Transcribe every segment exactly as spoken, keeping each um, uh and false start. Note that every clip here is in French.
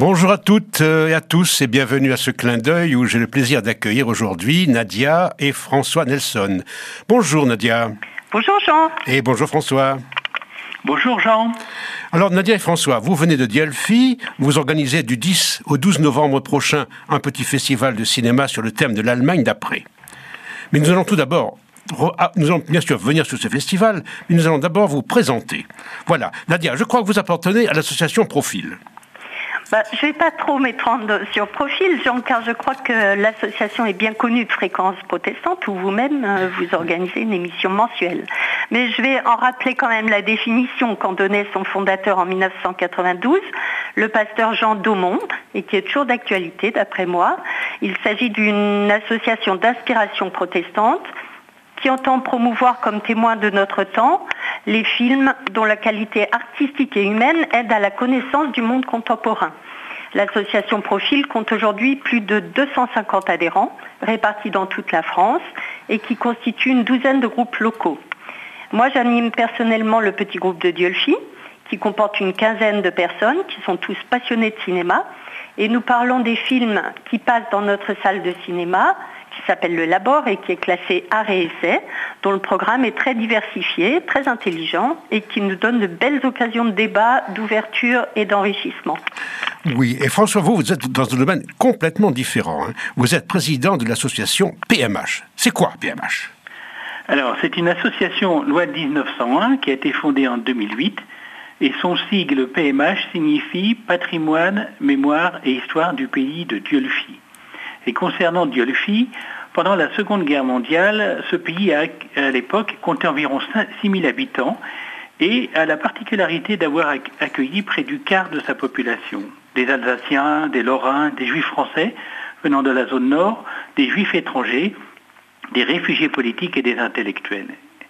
Bonjour à toutes et à tous et bienvenue à ce clin d'œil où j'ai le plaisir d'accueillir aujourd'hui Nadia et François Nelson. Bonjour Nadia. Bonjour Jean. Et bonjour François. Bonjour Jean. Alors Nadia et François, vous venez de Dieulfi, vous organisez du dix au douze novembre prochain un petit festival de cinéma sur le thème de l'Allemagne d'après. Mais nous allons tout d'abord, nous allons bien sûr venir sur ce festival, mais nous allons d'abord vous présenter. Voilà, Nadia, je crois que vous appartenez à l'association Profil. Bah, je ne vais pas trop m'étendre sur Profil, Jean, car je crois que l'association est bien connue de Fréquence Protestante, où vous-même, euh, vous organisez une émission mensuelle. Mais je vais en rappeler quand même la définition qu'en donnait son fondateur en dix-neuf cent quatre-vingt-douze, le pasteur Jean Daumont, et qui est toujours d'actualité d'après moi. Il s'agit d'une association d'inspiration protestante qui entend promouvoir comme témoin de notre temps les films dont la qualité artistique et humaine aide à la connaissance du monde contemporain. L'association Profil compte aujourd'hui plus de deux cent cinquante adhérents répartis dans toute la France et qui constituent une douzaine de groupes locaux. Moi, j'anime personnellement le petit groupe de Dieulfi qui comporte une quinzaine de personnes qui sont tous passionnés de cinéma et nous parlons des films qui passent dans notre salle de cinéma qui s'appelle Le Labor et qui est classé Art et Essai, dont le programme est très diversifié, très intelligent et qui nous donne de belles occasions de débat, d'ouverture et d'enrichissement. Oui, et François, vous, vous êtes dans un domaine complètement différent. Hein. Vous êtes président de l'association P M H. C'est quoi P M H ? Alors, c'est une association loi dix-neuf cent un qui a été fondée en deux mille huit et son sigle P M H signifie Patrimoine, Mémoire et Histoire du pays de Dieulfi. Et concernant Dieulfi, pendant la Seconde Guerre mondiale, ce pays a, à l'époque comptait environ six mille habitants et a la particularité d'avoir accueilli près du quart de sa population. Des Alsaciens, des Lorrains, des Juifs français venant de la zone nord, des Juifs étrangers, des réfugiés politiques et des intellectuels.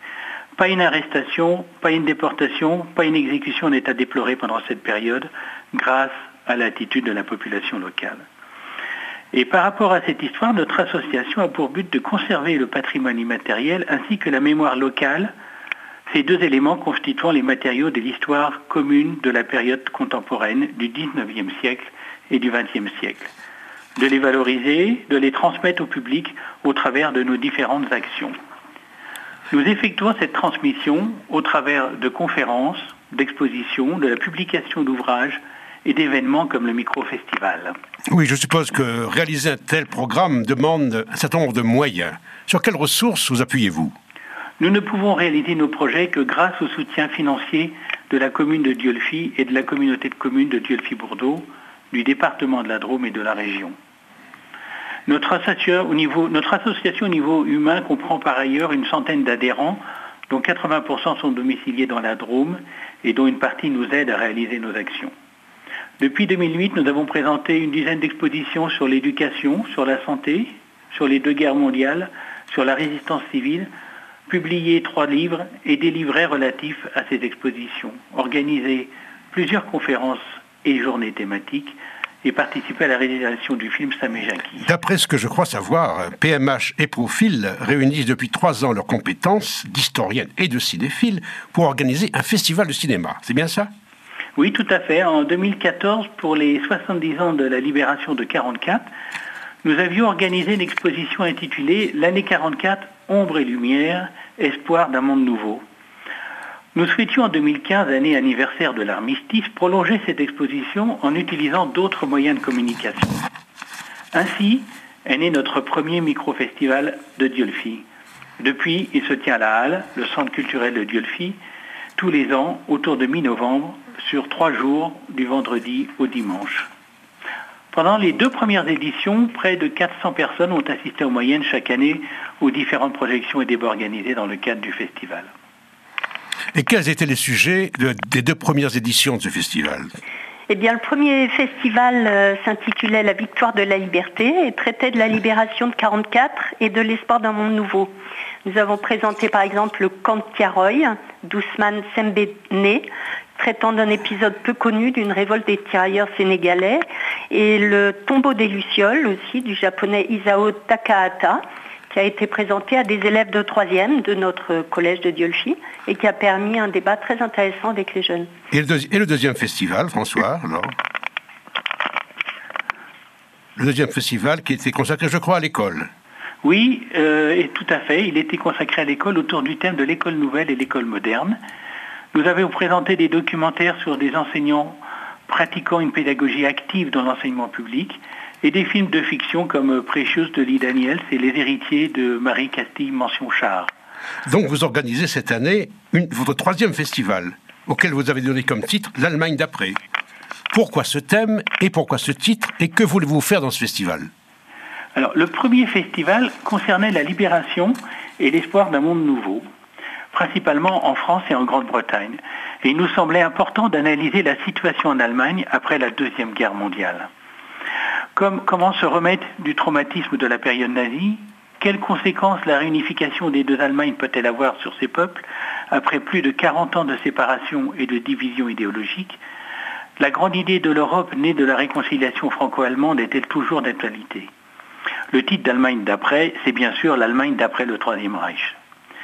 Pas une arrestation, pas une déportation, pas une exécution n'est à déplorer pendant cette période grâce à l'attitude de la population locale. Et par rapport à cette histoire, notre association a pour but de conserver le patrimoine immatériel ainsi que la mémoire locale, ces deux éléments constituant les matériaux de l'histoire commune de la période contemporaine du dix-neuvième siècle et du vingtième siècle. De les valoriser, de les transmettre au public au travers de nos différentes actions. Nous effectuons cette transmission au travers de conférences, d'expositions, de la publication d'ouvrages et d'événements comme le micro-festival. Oui, je suppose que réaliser un tel programme demande un certain nombre de moyens. Sur quelles ressources vous appuyez-vous ? Nous ne pouvons réaliser nos projets que grâce au soutien financier de la commune de Dieulfi et de la communauté de communes de Dieulfi-Bourdeaux, du département de la Drôme et de la région. Notre association, au niveau, notre association au niveau humain comprend par ailleurs une centaine d'adhérents, dont quatre-vingts pour cent sont domiciliés dans la Drôme et dont une partie nous aide à réaliser nos actions. Depuis deux mille huit, nous avons présenté une dizaine d'expositions sur l'éducation, sur la santé, sur les deux guerres mondiales, sur la résistance civile, publié trois livres et des livrets relatifs à ces expositions, organisé plusieurs conférences et journées thématiques et participé à la réalisation du film Sam et Jackie. D'après ce que je crois savoir, P M H et Profil réunissent depuis trois ans leurs compétences d'historienne et de cinéphile pour organiser un festival de cinéma. C'est bien ça ? Oui, tout à fait. En deux mille quatorze, pour les soixante-dix ans de la libération de quarante-quatre, nous avions organisé une exposition intitulée « L'année quarante-quatre, ombre et lumière, espoir d'un monde nouveau ». Nous souhaitions en deux mille quinze, année anniversaire de l'armistice, prolonger cette exposition en utilisant d'autres moyens de communication. Ainsi est né notre premier micro-festival de Dieulfi. Depuis, il se tient à la Halle, le centre culturel de Dieulfi, tous les ans, autour de mi-novembre, sur trois jours, du vendredi au dimanche. Pendant les deux premières éditions, près de quatre cents personnes ont assisté en moyenne chaque année aux différentes projections et débats organisés dans le cadre du festival. Et quels étaient les sujets de, des deux premières éditions de ce festival ? Eh bien, le premier festival euh, s'intitulait « La victoire de la liberté » et traitait de la libération de quarante-quatre et de l'espoir d'un monde nouveau. Nous avons présenté par exemple le camp de Tiaroy d'Ousmane Sembéné, traitant d'un épisode peu connu d'une révolte des tirailleurs sénégalais, et le tombeau des Lucioles aussi du japonais Isao Takahata, qui a été présenté à des élèves de troisième de notre collège de Dieulfi et qui a permis un débat très intéressant avec les jeunes. Et le, deuxi- et le deuxième festival, François, alors ? le deuxième festival qui était consacré, je crois, à l'école. Oui, euh, et tout à fait. Il était consacré à l'école autour du thème de l'école nouvelle et l'école moderne. Nous avons présenté des documentaires sur des enseignants pratiquant une pédagogie active dans l'enseignement public et des films de fiction comme Precious de Lee Daniels et Les héritiers de Marie Castille Mention-Char. Donc vous organisez cette année une, votre troisième festival, auquel vous avez donné comme titre l'Allemagne d'après. Pourquoi ce thème et pourquoi ce titre et que voulez-vous faire dans ce festival ? Alors, le premier festival concernait la libération et l'espoir d'un monde nouveau, principalement en France et en Grande-Bretagne. Et il nous semblait important d'analyser la situation en Allemagne après la Deuxième Guerre mondiale. Comme, comment se remettre du traumatisme de la période nazie ? Quelles conséquences la réunification des deux Allemagnes peut-elle avoir sur ces peuples après plus de quarante ans de séparation et de division idéologique ? La grande idée de l'Europe née de la réconciliation franco-allemande est-elle toujours d'actualité ? Le titre d'Allemagne d'après, c'est bien sûr l'Allemagne d'après le Troisième Reich.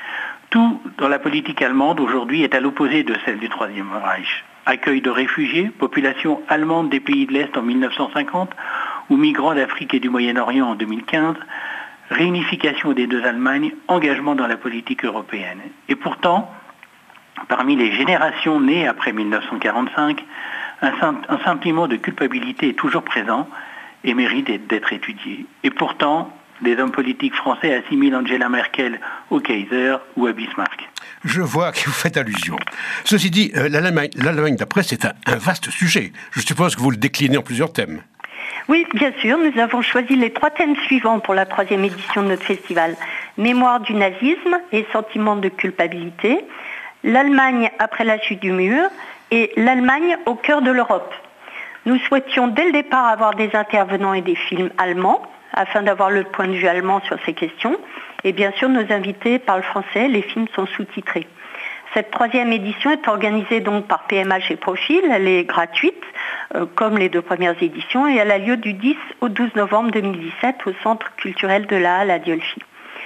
Tout dans la politique allemande aujourd'hui est à l'opposé de celle du Troisième Reich. Accueil de réfugiés, population allemande des pays de l'Est en mille neuf cent cinquante ou migrants d'Afrique et du Moyen-Orient en deux mille quinze, réunification des deux Allemagnes, engagement dans la politique européenne. Et pourtant, parmi les générations nées après mille neuf cent quarante-cinq, un, un sentiment de culpabilité est toujours présent et mérite d'être étudié. Et pourtant, des hommes politiques français assimilent Angela Merkel au Kaiser ou à Bismarck. Je vois que vous faites allusion. Ceci dit, euh, l'Allemagne, l'Allemagne d'après, c'est un, un vaste sujet. Je suppose que vous le déclinez en plusieurs thèmes. Oui, bien sûr. Nous avons choisi les trois thèmes suivants pour la troisième édition de notre festival. Mémoire du nazisme et sentiment de culpabilité, l'Allemagne après la chute du mur et l'Allemagne au cœur de l'Europe. Nous souhaitions dès le départ avoir des intervenants et des films allemands, afin d'avoir le point de vue allemand sur ces questions. Et bien sûr, nos invités parlent français, les films sont sous-titrés. Cette troisième édition est organisée donc par P M H et Profil, elle est gratuite, euh, comme les deux premières éditions, et elle a lieu du dix au douze novembre deux mille dix-sept au Centre culturel de la Halle à Dieulefit.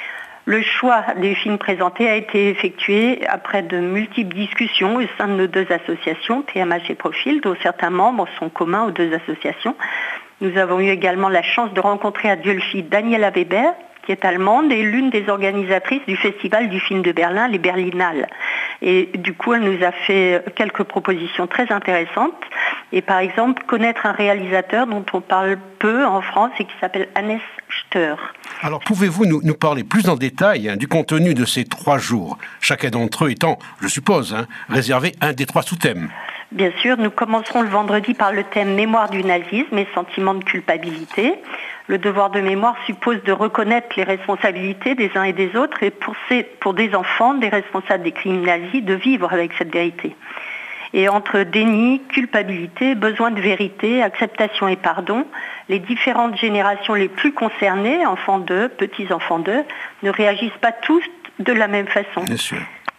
Le choix des films présentés a été effectué après de multiples discussions au sein de nos deux associations, P M H et Profil, dont certains membres sont communs aux deux associations. Nous avons eu également la chance de rencontrer à Dieulefit Daniela Weber, qui est allemande et l'une des organisatrices du Festival du film de Berlin, les Berlinales. Et du coup, elle nous a fait quelques propositions très intéressantes. Et par exemple, connaître un réalisateur dont on parle peu en France et qui s'appelle Hannes Stör. Alors, pouvez-vous nous, nous parler plus en détail hein, du contenu de ces trois jours, chacun d'entre eux étant, je suppose, hein, réservé à un des trois sous-thèmes ? Bien sûr, nous commencerons le vendredi par le thème Mémoire du nazisme et sentiment de culpabilité. Le devoir de mémoire suppose de reconnaître les responsabilités des uns et des autres et pour, ces, pour des enfants, des responsables des crimes nazis, de vivre avec cette vérité. Et entre déni, culpabilité, besoin de vérité, acceptation et pardon, les différentes générations les plus concernées, enfants d'eux, petits-enfants d'eux, ne réagissent pas tous de la même façon. Bien sûr.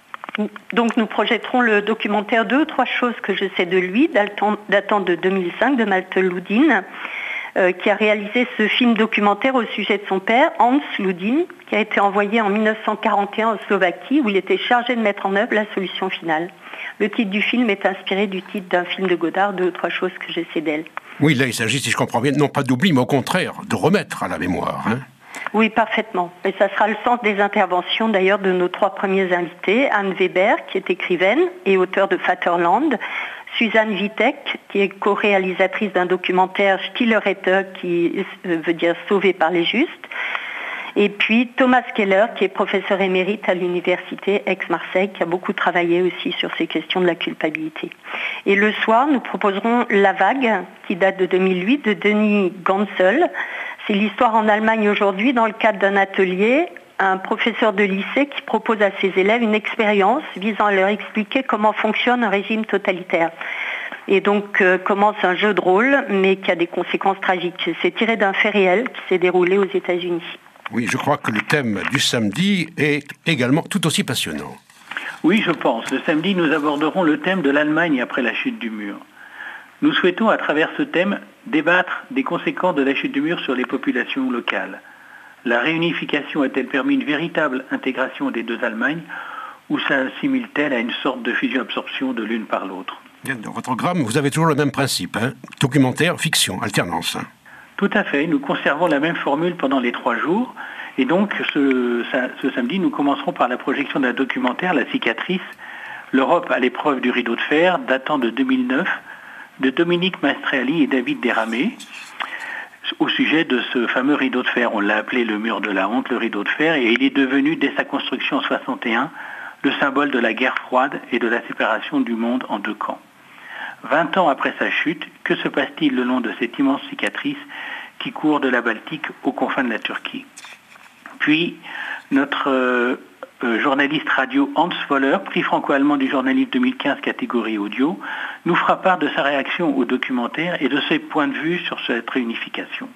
Donc nous projetterons le documentaire Deux, trois choses que je sais de lui, datant de deux mille cinq, de Malte Ludin, euh, qui a réalisé ce film documentaire au sujet de son père, Hans Ludin, qui a été envoyé en mille neuf cent quarante et un en Slovaquie, où il était chargé de mettre en œuvre la solution finale. Le titre du film est inspiré du titre d'un film de Godard, Deux, trois choses que je sais d'elle. Oui, là il s'agit, si je comprends bien, non pas d'oubli, mais au contraire, de remettre à la mémoire, hein. Oui, parfaitement. Et ça sera le sens des interventions d'ailleurs de nos trois premiers invités. Anne Weber, qui est écrivaine et auteure de Vaterland. Suzanne Witek, qui est co-réalisatrice d'un documentaire Stilleretter, qui veut dire sauvé par les justes. Et puis Thomas Keller, qui est professeur émérite à l'université Aix-Marseille, qui a beaucoup travaillé aussi sur ces questions de la culpabilité. Et le soir, nous proposerons La Vague, qui date de deux mille huit, de Denis Gansel. C'est l'histoire en Allemagne aujourd'hui dans le cadre d'un atelier, un professeur de lycée qui propose à ses élèves une expérience visant à leur expliquer comment fonctionne un régime totalitaire. Et donc euh, commence un jeu de rôle, mais qui a des conséquences tragiques. C'est tiré d'un fait réel qui s'est déroulé aux États-Unis. Oui, je crois que le thème du samedi est également tout aussi passionnant. Oui, je pense. Le samedi, nous aborderons le thème de l'Allemagne après la chute du mur. Nous souhaitons, à travers ce thème, débattre des conséquences de la chute du mur sur les populations locales. La réunification a-t-elle permis une véritable intégration des deux Allemagnes ou s'assimile-t-elle à une sorte de fusion-absorption de l'une par l'autre ? Dans votre programme, vous avez toujours le même principe, hein ? Documentaire, fiction, alternance. Tout à fait. Nous conservons la même formule pendant les trois jours. Et donc, ce, ce samedi, nous commencerons par la projection d'un documentaire, La cicatrice, l'Europe à l'épreuve du rideau de fer, datant de deux mille neuf, de Dominique Mastreali et David Desramé, au sujet de ce fameux rideau de fer. On l'a appelé le mur de la honte, le rideau de fer, et il est devenu, dès sa construction en soixante et un, le symbole de la guerre froide et de la séparation du monde en deux camps. Vingt ans après sa chute, que se passe-t-il le long de cette immense cicatrice qui court de la Baltique aux confins de la Turquie? Puis, notre euh, euh, journaliste radio Hans Voller, prix franco-allemand du journalisme deux mille quinze catégorie audio, nous fera part de sa réaction au documentaire et de ses points de vue sur cette réunification.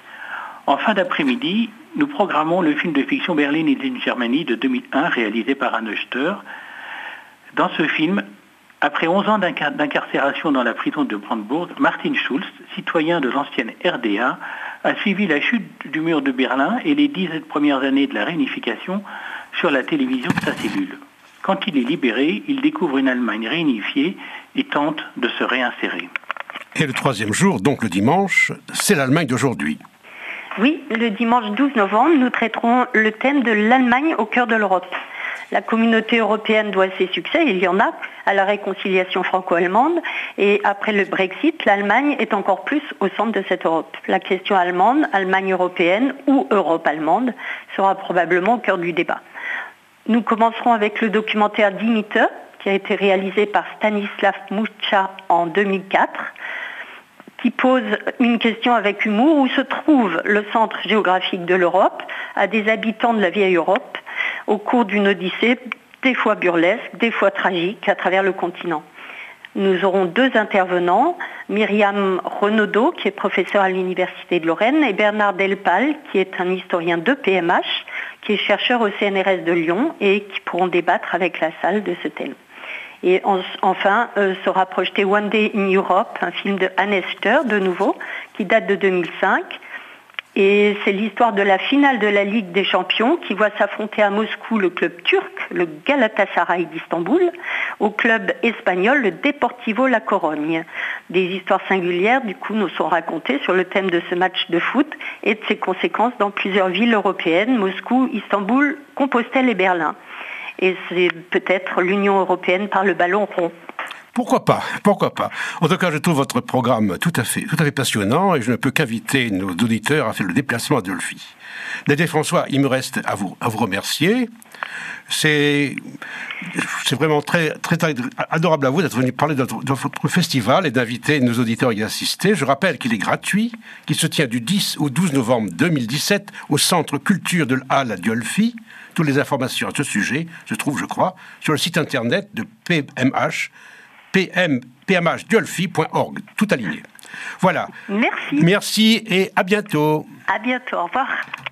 En fin d'après-midi, nous programmons le film de fiction Berlin is in Germany de deux mille un, réalisé par Anne Huster. Dans ce film, après onze ans d'incar- d'incarcération dans la prison de Brandebourg, Martin Schulz, citoyen de l'ancienne R D A, a suivi la chute du mur de Berlin et les dix premières années de la réunification sur la télévision de sa cellule. Quand il est libéré, il découvre une Allemagne réunifiée et tente de se réinsérer. Et le troisième jour, donc le dimanche, c'est l'Allemagne d'aujourd'hui. Oui, le dimanche douze novembre, nous traiterons le thème de l'Allemagne au cœur de l'Europe. La communauté européenne doit ses succès, il y en a, à la réconciliation franco-allemande. Et après le Brexit, l'Allemagne est encore plus au centre de cette Europe. La question allemande, Allemagne européenne ou Europe allemande, sera probablement au cœur du débat. Nous commencerons avec le documentaire Die Mitte, qui a été réalisé par Stanislav Mucha en deux mille quatre, qui pose une question avec humour: où se trouve le centre géographique de l'Europe, à des habitants de la vieille Europe, au cours d'une odyssée des fois burlesque, des fois tragique, à travers le continent. Nous aurons deux intervenants, Myriam Renaudot, qui est professeure à l'Université de Lorraine, et Bernard Delpal, qui est un historien de P M H, qui est chercheur au C N R S de Lyon, et qui pourront débattre avec la salle de ce thème. Et en, enfin, euh, sera projeté One Day in Europe, un film de Anne Huster, de nouveau, qui date de deux mille cinq. Et c'est l'histoire de la finale de la Ligue des Champions qui voit s'affronter à Moscou le club turc, le Galatasaray d'Istanbul, au club espagnol, le Deportivo La Corogne. Des histoires singulières, du coup, nous sont racontées sur le thème de ce match de foot et de ses conséquences dans plusieurs villes européennes, Moscou, Istanbul, Compostelle et Berlin. Et c'est peut-être l'Union européenne par le ballon rond. Pourquoi pas, pourquoi pas. En tout cas, je trouve votre programme tout à fait, tout à fait passionnant et je ne peux qu'inviter nos auditeurs à faire le déplacement à Dolphy. Nadia François, il me reste à vous, à vous remercier. C'est, c'est vraiment très, très, très adorable à vous d'être venu parler de votre, de votre festival et d'inviter nos auditeurs à y assister. Je rappelle qu'il est gratuit, qu'il se tient du dix au douze novembre deux mille dix-sept au Centre Culture de l'Halle à Diolfi. Toutes les informations à ce sujet se trouvent, je crois, sur le site internet de P M H, p m h diolfi point org, tout aligné. Voilà. Merci. Merci et à bientôt. À bientôt, au revoir.